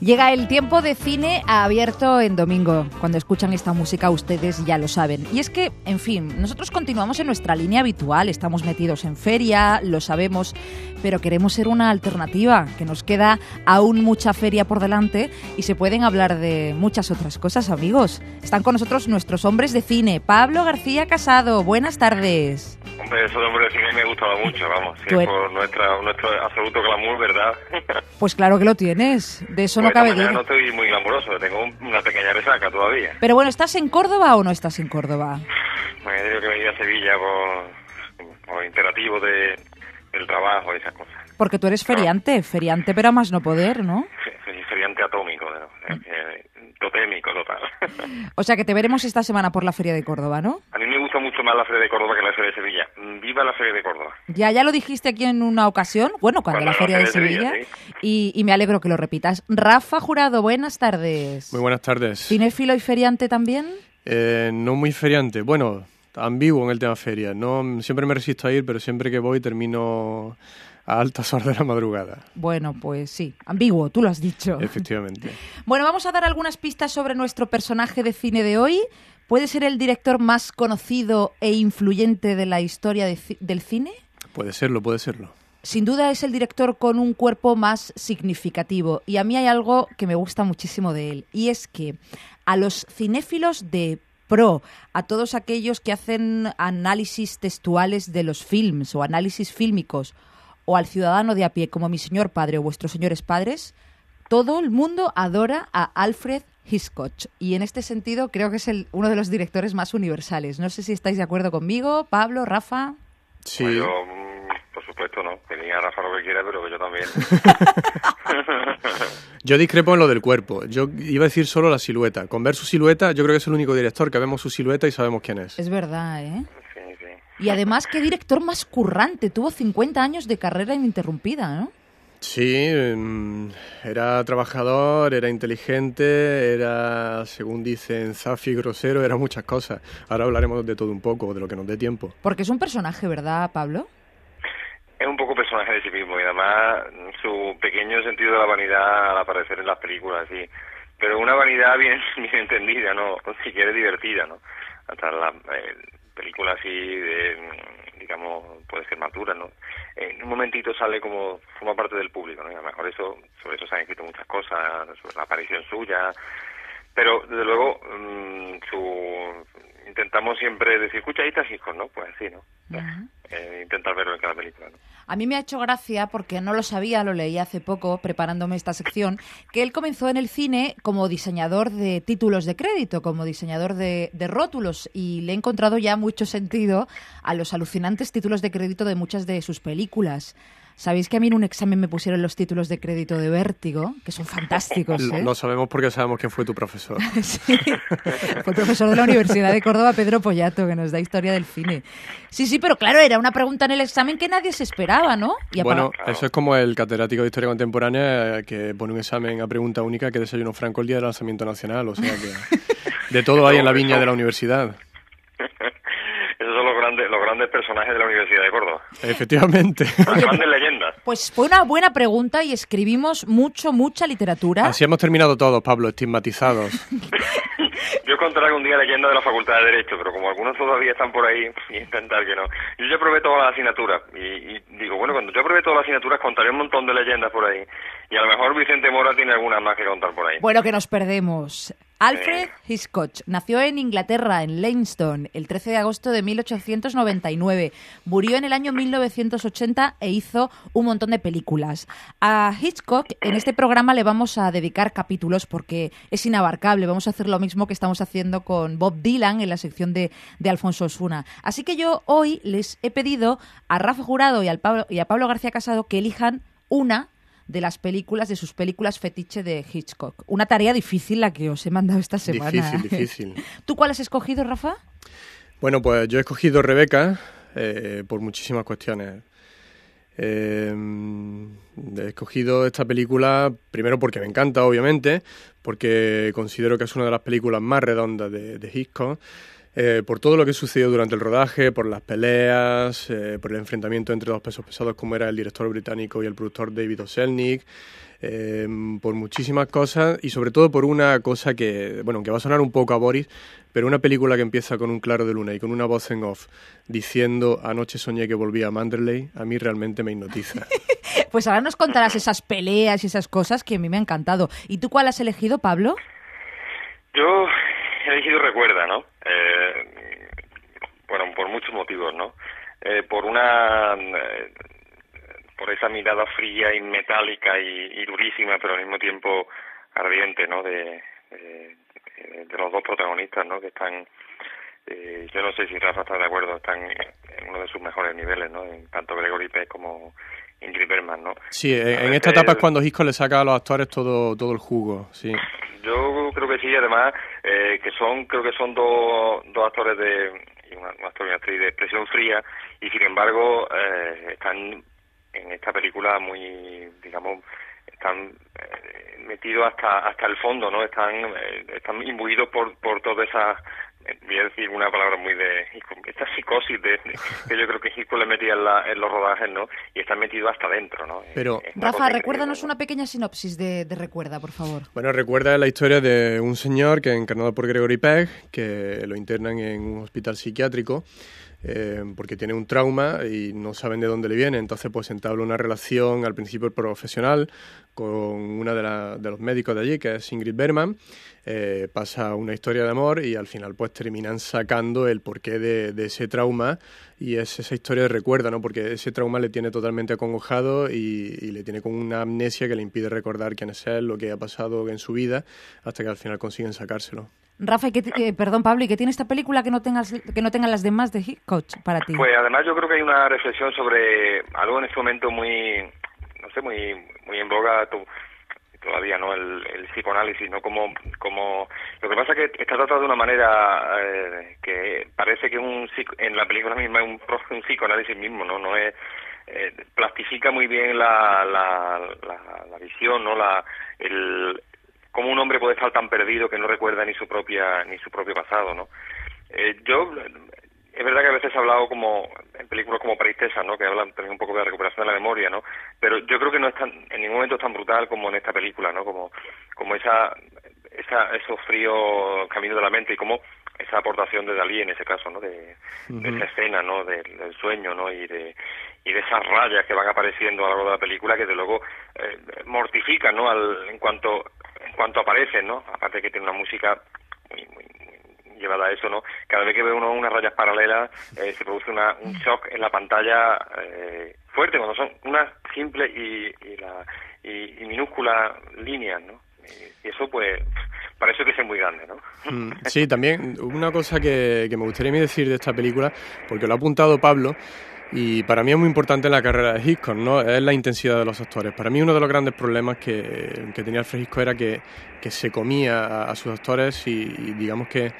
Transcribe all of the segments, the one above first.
Llega el tiempo de cine abierto en domingo. Cuando escuchan esta música ustedes ya lo saben. Y es que, en fin, nosotros continuamos en nuestra línea habitual. Estamos metidos en feria, lo sabemos, pero queremos ser una alternativa, que nos queda aún mucha feria por delante y se pueden hablar de muchas otras cosas, amigos. Están con nosotros nuestros hombres de cine. Pablo García Casado, buenas tardes. Hombre, eso de hombre de cine me gustaba mucho, vamos. Si es por nuestro absoluto glamour, ¿verdad? Pues claro que lo tienes, de eso no Pues cabe esta mañana duda. no estoy muy glamuroso, tengo una pequeña resaca todavía. Pero bueno, ¿estás en Córdoba o no estás en Córdoba? Me he tenido que venir a Sevilla por imperativo del trabajo y esas cosas. Porque tú eres feriante pero a más no poder, ¿no? Feriante atómico, totémico total. O sea que te veremos esta semana por la Feria de Córdoba, ¿no? A mí me gusta mucho más la Feria de Córdoba que la Feria de Sevilla. ¡Viva la Feria de Córdoba! Ya lo dijiste aquí en una ocasión, cuando la Feria de Sevilla, sí. y me alegro que lo repitas. Rafa Jurado, buenas tardes. Muy buenas tardes. ¿Cinéfilo y feriante también? No muy feriante. Bueno, ambiguo en el tema feria. No, siempre me resisto a ir, pero siempre que voy termino a altas horas de la madrugada. Bueno, pues sí, ambiguo, tú lo has dicho. Efectivamente. Bueno, vamos a dar algunas pistas sobre nuestro personaje de cine de hoy. ¿Puede ser el director más conocido e influyente de la historia del cine? Puede serlo, puede serlo. Sin duda es el director con un cuerpo más significativo. Y a mí hay algo que me gusta muchísimo de él. Y es que a los cinéfilos de pro, a todos aquellos que hacen análisis textuales de los films o análisis fílmicos, o al ciudadano de a pie como mi señor padre o vuestros señores padres, todo el mundo adora a Alfred Hitchcock. Y en este sentido creo que es uno de los directores más universales. No sé si estáis de acuerdo conmigo, Pablo, Rafa. Sí. Pues yo, por supuesto, no. Que diga Rafa lo que quiera, pero yo también. Yo discrepo en lo del cuerpo. Yo iba a decir solo la silueta. Con ver su silueta, yo creo que es el único director que vemos su silueta y sabemos quién es. Es verdad, ¿eh? Sí. Y además, qué director más currante. Tuvo 50 años de carrera ininterrumpida, ¿no? Sí, era trabajador, era inteligente, era, según dicen, zafi, grosero, era muchas cosas. Ahora hablaremos de todo un poco, de lo que nos dé tiempo. Porque es un personaje, ¿verdad, Pablo? Es un poco personaje de sí mismo y además su pequeño sentido de la vanidad al aparecer en las películas, sí. Pero una vanidad bien entendida, ¿no? Si quiere divertida, ¿no? Hasta la película así digamos, puede ser madura, ¿no? En un momentito sale como forma parte del público, ¿no? Y a lo mejor sobre eso se han escrito muchas cosas, sobre la aparición suya, pero desde luego intentamos siempre decir, escucha, ahí está Hitchcock, ¿no? Pues sí, ¿no? Intentar verlo en cada película, ¿no? A mí me ha hecho gracia, porque no lo sabía, lo leí hace poco preparándome esta sección, que él comenzó en el cine como diseñador de títulos de crédito, como diseñador de rótulos, y le he encontrado ya mucho sentido a los alucinantes títulos de crédito de muchas de sus películas. ¿Sabéis que a mí en un examen me pusieron los títulos de crédito de Vértigo? Que son fantásticos, ¿eh? Lo sabemos porque sabemos quién fue tu profesor. Sí, fue el profesor de la Universidad de Córdoba, Pedro Pollato, que nos da historia del cine. Sí, pero claro, era una pregunta en el examen que nadie se esperaba, ¿no? Bueno, eso es como el catedrático de Historia Contemporánea que pone un examen a pregunta única que desayunó Franco el día del lanzamiento nacional. O sea que de todo hay en la viña de la universidad. Esos son los grandes personajes de la Universidad de Córdoba. Efectivamente. Las grandes leyendas. Pues fue una buena pregunta y escribimos mucha literatura. Así hemos terminado todos, Pablo, estigmatizados. Yo contaré algún día leyendas de la Facultad de Derecho, pero como algunos todavía están por ahí, voy a intentar que no. Yo ya probé todas las asignaturas y digo, bueno, cuando yo probé todas las asignaturas contaré un montón de leyendas por ahí. Y a lo mejor Vicente Mora tiene algunas más que contar por ahí. Bueno, que nos perdemos. Alfred Hitchcock nació en Inglaterra, en Leinster, el 13 de agosto de 1899. Murió en el año 1980 e hizo un montón de películas. A Hitchcock en este programa le vamos a dedicar capítulos porque es inabarcable. Vamos a hacer lo mismo que estamos haciendo con Bob Dylan en la sección de Alfonso Osuna. Así que yo hoy les he pedido a Rafa Jurado y a Pablo García Casado que elijan una de sus películas fetiche de Hitchcock. Una tarea difícil la que os he mandado esta semana. Difícil. ¿Tú cuál has escogido, Rafa? Bueno, pues yo he escogido Rebeca por muchísimas cuestiones. He escogido esta película primero porque me encanta, obviamente, porque considero que es una de las películas más redondas de Hitchcock. por todo lo que sucedió durante el rodaje, por las peleas, por el enfrentamiento entre dos pesos pesados como era el director británico y el productor David O. Selznick, por muchísimas cosas y sobre todo por una cosa que, bueno, que va a sonar un poco a Boris, pero una película que empieza con un claro de luna y con una voz en off diciendo anoche soñé que volvía a Manderley, a mí realmente me hipnotiza. Pues ahora nos contarás esas peleas y esas cosas que a mí me ha encantado. ¿Y tú cuál has elegido, Pablo? Yo he elegido Recuerda, ¿no? Bueno, por muchos motivos, ¿no? Por esa mirada fría y metálica y durísima, pero al mismo tiempo ardiente, ¿no? De los dos protagonistas, ¿no? Que están, yo no sé si Rafa está de acuerdo, están en uno de sus mejores niveles, ¿no? En tanto Gregory Peck como Ingrid Bergman, ¿no? Sí, en esta etapa es cuando Hitchcock le saca a los actores todo el jugo, sí. Yo creo que sí, además, creo que son dos actores un actor y una actriz de expresión fría, y sin embargo están en esta película muy, digamos, están metidos hasta el fondo, ¿no? Están imbuidos por toda esa, voy a decir una palabra muy de esta psicosis que yo creo que Hitchcock le metía en los rodajes, ¿no? Y están metidos hasta dentro, ¿no? Pero Rafa, recuérdanos una pequeña sinopsis de Recuerda, por favor. Bueno, Recuerda la historia de un señor que es encarnado por Gregory Peck, que lo internan en un hospital psiquiátrico porque tiene un trauma y no saben de dónde le viene. Entonces pues entabla una relación al principio profesional con una de los médicos de allí, que es Ingrid Bergman. Pasa una historia de amor y al final pues terminan sacando el porqué de ese trauma, y es esa historia de Recuerda, ¿no? Porque ese trauma le tiene totalmente acongojado y le tiene con una amnesia que le impide recordar quién es él, lo que ha pasado en su vida, hasta que al final consiguen sacárselo. Rafa, perdón, Pablo, ¿y qué tiene esta película que no tengan las demás de Hitchcock para ti? Pues además yo creo que hay una reflexión sobre algo en este momento muy, no sé, muy en boga todavía, ¿no? El psicoanálisis, ¿no? Como lo que pasa es que está tratado de una manera que parece que en la película misma es un psicoanálisis mismo, ¿no? No es plastifica muy bien la visión, ¿no? Cómo un hombre puede estar tan perdido que no recuerda ni su propio pasado, ¿no? Es verdad que a veces he hablado en películas como París, Texas, ¿no? Que hablan también un poco de la recuperación de la memoria, ¿no? Pero yo creo que no es en ningún momento es tan brutal como en esta película, ¿no? Como esos fríos caminos de la mente, y como esa aportación de Dalí en ese caso, ¿no? De esa escena, ¿no? Del sueño, ¿no? Y de esas rayas que van apareciendo a lo largo de la película, que de luego mortifican, ¿no? En cuanto aparecen, ¿no? Aparte que tiene una música muy llevada a eso, ¿no? Cada vez que ve uno unas rayas paralelas se produce un shock en la pantalla fuerte, cuando son unas simples y minúsculas líneas, ¿no? Y eso pues parece que es muy grande, ¿no? Sí, también una cosa que me gustaría a mí decir de esta película, porque lo ha apuntado Pablo, y para mí es muy importante en la carrera de Hitchcock, ¿no? Es la intensidad de los actores. Para mí uno de los grandes problemas que tenía Alfred Hitchcock era que se comía a sus actores y digamos que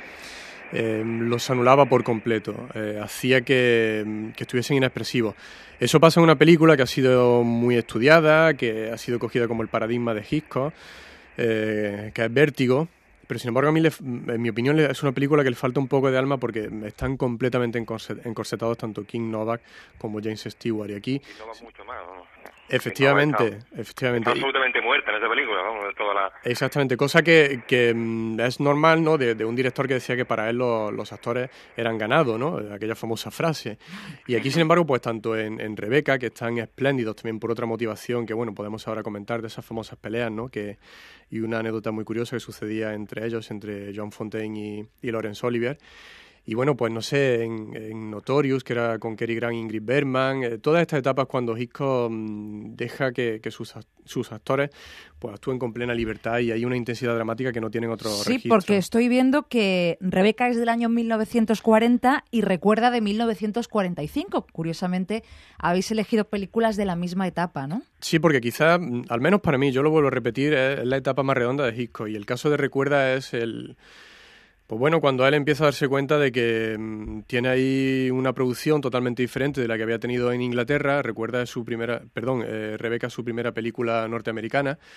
los anulaba por completo, hacía que estuviesen inexpresivos. Eso pasa en una película que ha sido muy estudiada, que ha sido cogida como el paradigma de Hitchcock, que es Vértigo. Pero sin embargo a mí, en mi opinión, es una película que le falta un poco de alma porque están completamente encorsetados tanto King Novak como James Stewart. Y aquí... Novak mucho más, ¿no? Efectivamente. Está absolutamente muerta en esa película, vamos, de toda la... Exactamente, cosa que es normal, ¿no? De un director que decía que para él los actores eran ganado, ¿no? Aquella famosa frase. Y aquí, sin embargo, pues tanto en Rebeca, que están espléndidos también por otra motivación que, bueno, podemos ahora comentar de esas famosas peleas, ¿no? Y una anécdota muy curiosa que sucedía entre ellos, entre John Fontaine y Laurence Olivier. Y bueno, pues no sé, en Notorious, que era con Cary Grant e Ingrid Bergman, todas estas etapas cuando Hitchcock deja que sus actores pues actúen con plena libertad, y hay una intensidad dramática que no tienen otros registros. Sí, porque estoy viendo que Rebeca es del año 1940 y Recuerda de 1945. Curiosamente, habéis elegido películas de la misma etapa, ¿no? Sí, porque quizás, al menos para mí, yo lo vuelvo a repetir, es la etapa más redonda de Hitchcock, y el caso de Recuerda es pues bueno, cuando él empieza a darse cuenta de que tiene ahí una producción totalmente diferente de la que había tenido en Inglaterra. Rebeca es su primera película norteamericana,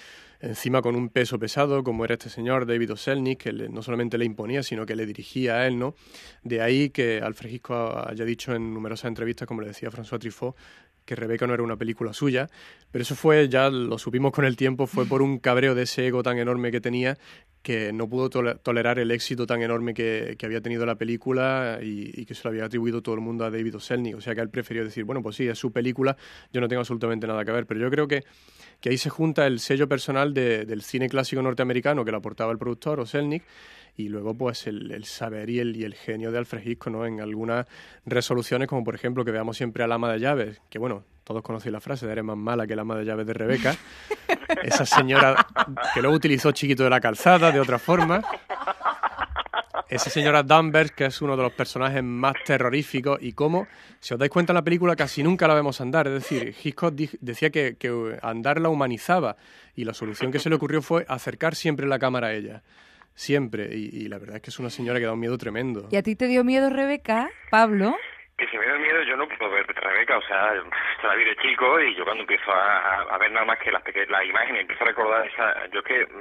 encima con un peso pesado, como era este señor David O. Selznick, que no solamente le imponía, sino que le dirigía a él, ¿no? De ahí que Alfred Hitchcock haya dicho en numerosas entrevistas, como le decía François Truffaut, que Rebeca no era una película suya, pero eso fue, ya lo supimos con el tiempo, fue por un cabreo de ese ego tan enorme que tenía, que no pudo tolerar el éxito tan enorme que había tenido la película y que se lo había atribuido todo el mundo a David O. Selznick. O sea que él prefirió decir, bueno, pues sí, es su película, yo no tengo absolutamente nada que ver. Pero yo creo que ahí se junta el sello personal del cine clásico norteamericano que lo aportaba el productor O. Selznick, y luego pues el saber y el genio de Alfred Hitchcock, ¿no? En algunas resoluciones, como por ejemplo que veamos siempre al ama de llaves, que bueno, todos conocéis la frase de eres más mala que el ama de llaves de Rebeca. Esa señora que luego utilizó Chiquito de la Calzada de otra forma. Esa señora Danvers, que es uno de los personajes más terroríficos, y cómo, si os dais cuenta en la película, casi nunca la vemos andar. Es decir, Hitchcock decía que andar la humanizaba, y la solución que se le ocurrió fue acercar siempre la cámara a ella. Siempre. Y la verdad es que es una señora que da un miedo tremendo. ¿Y a ti te dio miedo, Rebeca, Pablo? Que si me da miedo, yo no puedo ver Rebeca, o sea, la vi de chico y yo cuando empiezo a ver nada más que las imágenes, empiezo a recordar yo es que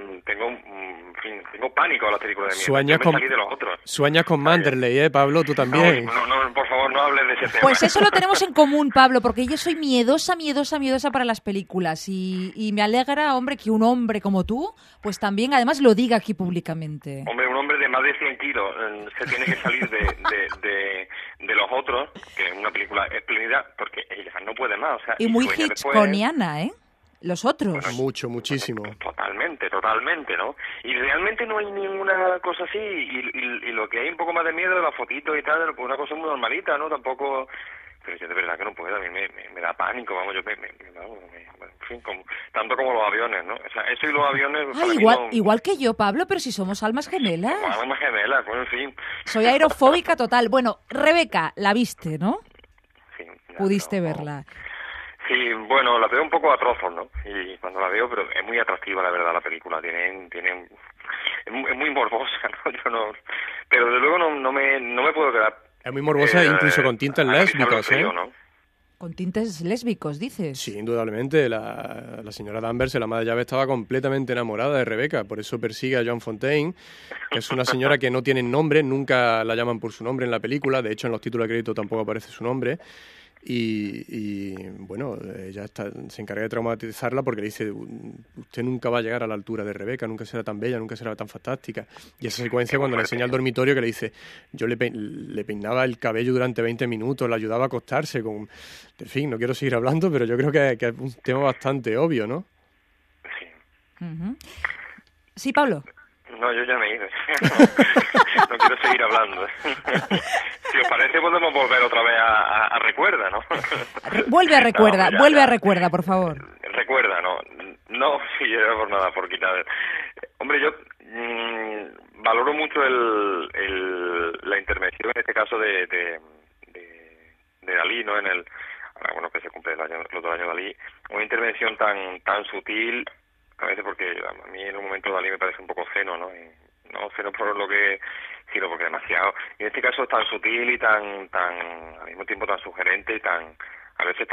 tengo pánico a las películas de miedo. Sueñas con Manderley, Pablo, tú también. No, por favor, no hables de ese tema. Pues eso lo tenemos en común, Pablo, porque yo soy miedosa para las películas y me alegra, hombre, que un hombre como tú, pues también además lo diga aquí públicamente. Hombre, un hombre de más de 100 kilos se tiene que salir de los otros, que es una película espléndida, porque ella no puede más. O sea, y muy hitchcockiana, ¿eh? Los otros. Bueno, muchísimo. Totalmente, ¿no? Y realmente no hay ninguna cosa así, y lo que hay un poco más de miedo de la fotito y tal, pues una cosa muy normalita, ¿no? Tampoco... Pero yo de verdad que no puedo, a mí me da pánico, vamos, en fin, tanto como los aviones, ¿no? O sea, eso y los aviones... igual que yo, Pablo, pero si somos almas gemelas. Almas gemelas, pues en fin. Soy aerofóbica total. Bueno, Rebeca, la viste, ¿no? Sí. Pudiste verla. Sí, bueno, la veo un poco a trozos, ¿no? Y cuando la veo, pero es muy atractiva, la verdad, la película. Es muy morbosa, ¿no? Yo no... Pero desde luego no me puedo quedar... Es muy morbosa, incluso con tintes lésbicos, frío, ¿no? Con tintes lésbicos, dices. Sí, indudablemente. La señora Danvers, el ama de llave, estaba completamente enamorada de Rebeca. Por eso persigue a John Fontaine, que es una señora que no tiene nombre, nunca la llaman por su nombre en la película. De hecho, en los títulos de crédito tampoco aparece su nombre. Y bueno, ella se encarga de traumatizarla porque le dice, usted nunca va a llegar a la altura de Rebeca, nunca será tan bella, nunca será tan fantástica. Y esa secuencia cuando le enseña al dormitorio que le dice, yo le peinaba el cabello durante 20 minutos, le ayudaba a acostarse en fin, no quiero seguir hablando, pero yo creo que es un tema bastante obvio, ¿no? Sí. Uh-huh. Sí, Pablo. No, yo ya me he ido. No quiero seguir hablando. Si os parece, podemos volver otra vez a Recuerda, ¿no? Vuelve a Recuerda, por favor. Recuerda, ¿no? No, sí, era por nada, por quitar... Hombre, yo valoro mucho la intervención, en este caso, de Dalí, ¿no? Bueno, que se cumple el otro año Dalí. Una intervención tan sutil... A veces porque a mí en un momento Dalí me parece un poco ceno, ¿no? Y no ceno por lo que, sino porque demasiado. Y en este caso es tan sutil y tan al mismo tiempo tan sugerente y a veces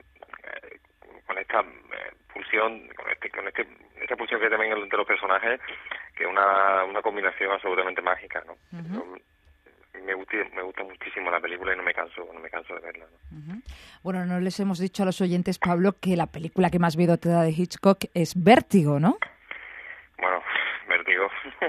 con esta pulsión, esta pulsión que también entre los personajes, que es una combinación absolutamente mágica, ¿no? Uh-huh. Me gusta muchísimo la película y no me canso de verla, ¿no? Uh-huh. Bueno, no les hemos dicho a los oyentes, Pablo, que la película que más miedo te da de Hitchcock es Vértigo, ¿no? Bueno, Vértigo.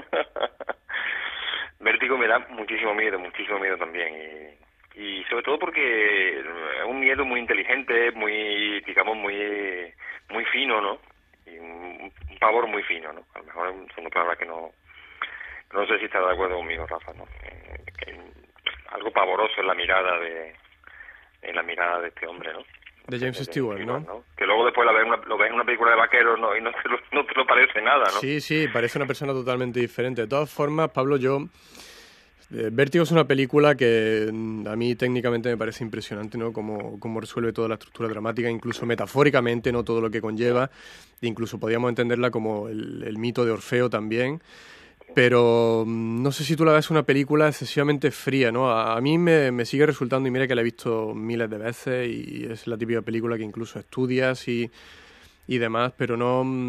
Vértigo me da muchísimo miedo también. Y sobre todo porque es un miedo muy inteligente, muy, digamos, muy fino, ¿no? Y un pavor muy fino, ¿no? A lo mejor son una palabra que no sé si estás de acuerdo conmigo, Rafa, ¿no? Que algo pavoroso en la mirada de este hombre, ¿no? De James Stewart, ¿no? Que luego después lo ves en una película de vaqueros, ¿no? Y no te lo parece nada, ¿no? Sí, parece una persona totalmente diferente. De todas formas, Pablo, Vértigo es una película que a mí técnicamente me parece impresionante, ¿no? Cómo resuelve toda la estructura dramática, incluso metafóricamente, ¿no? Todo lo que conlleva. Incluso podríamos entenderla como el mito de Orfeo también. Pero no sé si tú la ves una película excesivamente fría, ¿no? A mí me sigue resultando, y mira que la he visto miles de veces, y es la típica película que incluso estudias y demás, pero no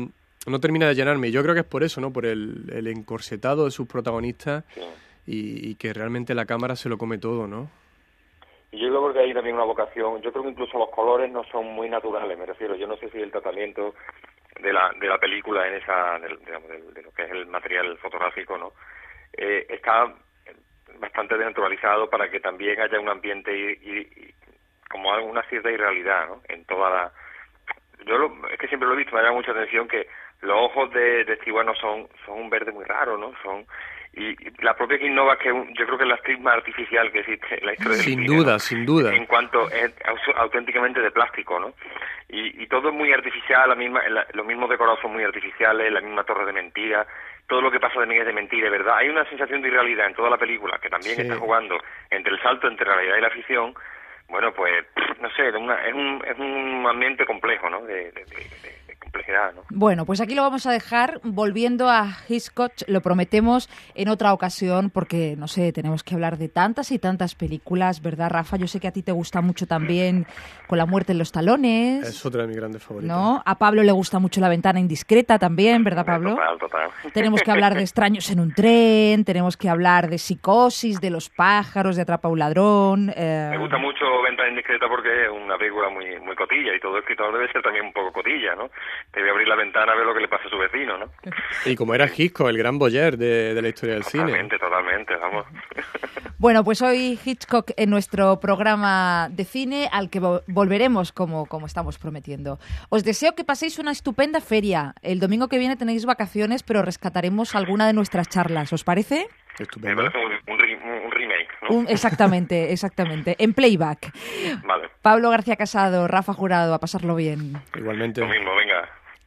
no termina de llenarme. Yo creo que es por eso, ¿no? Por el encorsetado de sus protagonistas Sí. y que realmente la cámara se lo come todo, ¿no? Y yo creo que hay también una vocación, yo creo que incluso los colores no son muy naturales, me refiero, yo no sé si el tratamiento de la película en esa, de lo que es el material fotográfico, ¿no? Está bastante desnaturalizado para que también haya un ambiente y como una cierta irrealidad, ¿no? En toda la... es que siempre lo he visto, me llama mucha atención que los ojos de Stewart no son un verde muy raro, ¿no? Y la propia Kim Novak, que yo creo que es la actriz más artificial que existe en la historia del cine, ¿no? Sin duda. En cuanto es auténticamente de plástico, ¿no? Y todo es muy artificial, los mismos decorados son muy artificiales, la misma torre de mentira, todo lo que pasa también es de mentira, ¿verdad? Hay una sensación de irrealidad en toda la película, que también está jugando entre el salto entre la realidad y la ficción. Bueno, pues, no sé, es un ambiente complejo, ¿no? De complejidad, ¿no? Bueno, pues aquí lo vamos a dejar. Volviendo a Hitchcock, lo prometemos en otra ocasión, porque, no sé, tenemos que hablar de tantas y tantas películas, ¿verdad, Rafa? Yo sé que a ti te gusta mucho también Con la muerte en los talones. Es otra de mis grandes favoritas. ¿No? A Pablo le gusta mucho La ventana indiscreta también, ¿verdad, Pablo? Total. Tenemos que hablar de Extraños en un tren, tenemos que hablar de Psicosis, de Los pájaros, de Atrapa a un ladrón. Me gusta mucho Ventana indiscreta porque es una película muy muy cotilla y todo escritor debe ser también un poco cotilla, ¿no? Debe abrir la ventana a ver lo que le pasa a su vecino, ¿no? Y como era Hitchcock, el gran Boyer de la historia del cine. Totalmente, vamos. Bueno, pues hoy Hitchcock en nuestro programa de cine, al que volveremos como estamos prometiendo. Os deseo que paséis una estupenda feria. El domingo que viene tenéis vacaciones, pero rescataremos alguna de nuestras charlas. ¿Os parece? Estupendo. Me parece un remake, ¿no? Exactamente. En playback. Vale. Pablo García Casado, Rafa Jurado, a pasarlo bien. Igualmente. Lo mismo, venga.